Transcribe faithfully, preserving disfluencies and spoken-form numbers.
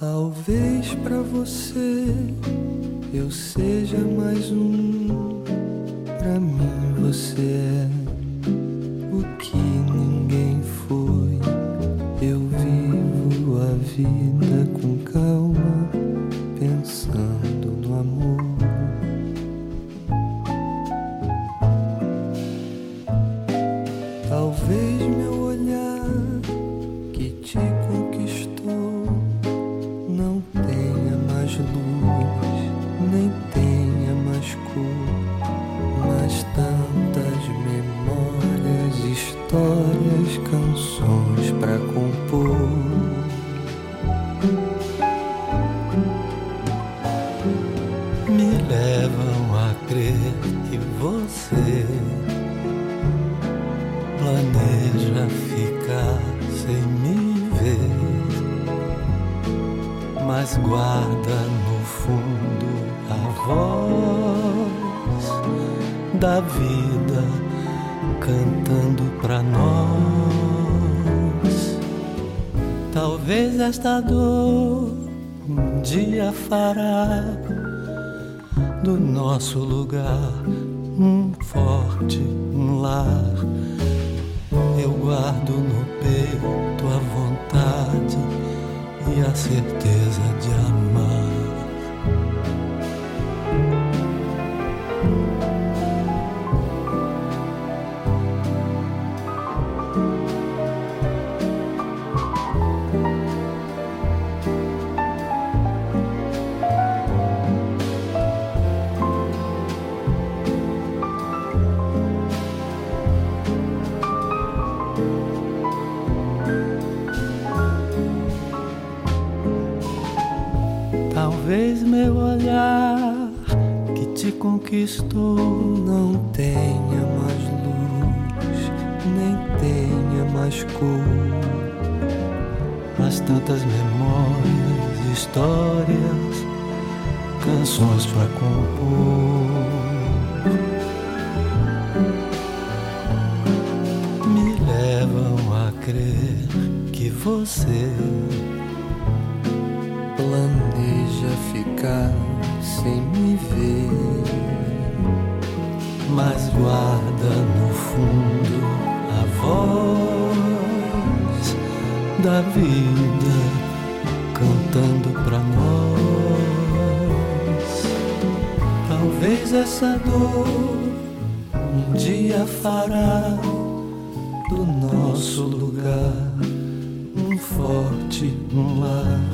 Talvez pra você eu seja mais um. Pra mim você é o que ninguém foi. Eu vivo a vida com calma, pensando no amor. Talvez meu olhar que te conquistou não tenha mais luz, nem tenha mais cor, mas tantas memórias, histórias, canções pra compor. Me levam a crer que você planeja ficar sem me ver, mas guarda no fundo a voz da vida cantando pra nós. Talvez esta dor um dia fará do nosso lugar um forte um lar. Eu guardo no peito a vontade e a certeza de amar. Talvez meu olhar que te conquistou não tenha mais luz, nem tenha mais cor, mas tantas memórias, histórias, canções pra compor. Me levam a crer que você planeja ficar sem me ver, mas guarda no fundo a voz da vida cantando pra nós. Talvez essa dor um dia fará do nosso lugar um forte um lar.